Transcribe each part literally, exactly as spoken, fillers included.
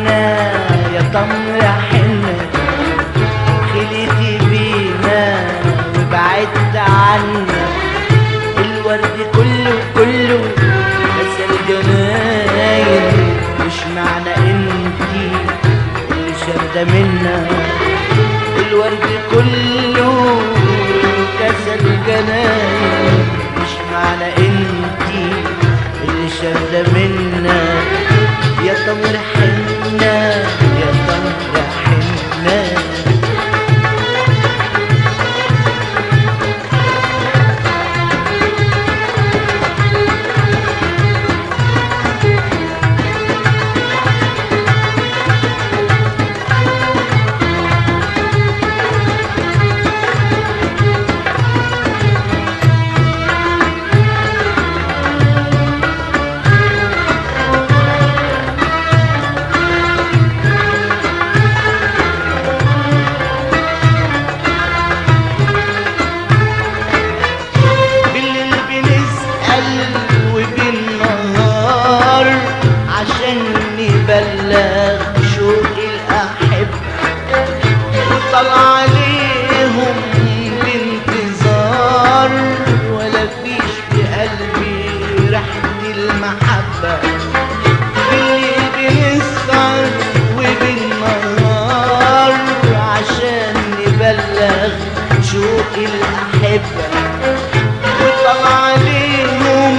حنة يا تمر حنة، خليتي بينا وبعدت عنا، الورد كله كله بس الجناين، مش معنى انتي اللي شارده منا، الورد كله كسل جناين، مش معنى انتي اللي شارده منا، يا تمر حنة يا تمر حنة. بلغ شوق الأحبة وطلع عليهم بانتظار، ولا فيش في قلبي ريحة المحبة، بالليل بنسهر وبالنهار عشان نبلغ شوق الأحبة، وطلع عليهم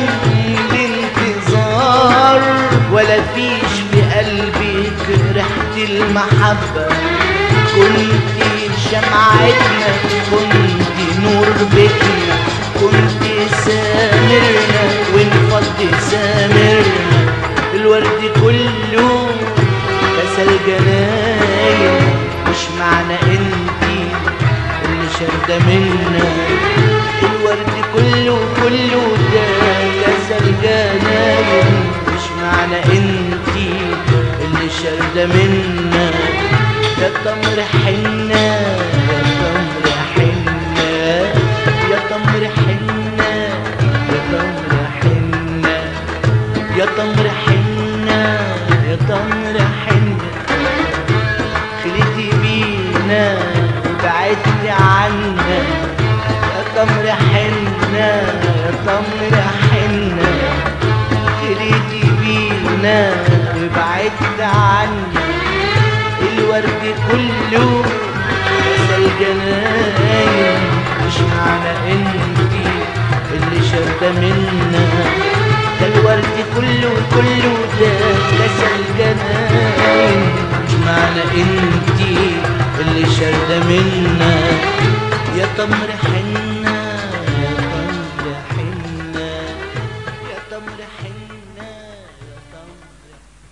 بانتظار، ولا فيش قلبك ريحة المحبة، كنتي شمعتنا كنتي نور بيتنا، كنتي سامرنا وانفض سامرنا، الورد كله كسل جناين، مش معنى انتي اللي شارده منا، الورد كله كله ده كسل جناين، مش معنى انتي اللي شارده منا، يا تمر حنة يا تمر حنة يا تمر حنة يا تمر حنة يا تمر حنة يا تمر حنة، خليتي بينا وبعدت عنا، يا تمر حنة يا تمر حنة، خليتي بينا وبعدت عنا، الورد كله كسل جناين، مش معنى انتي اللي شارده منا، ده الورد كله كله ده كسل جناين، مش معنى انتي اللي شارده منا، يا تمر حنة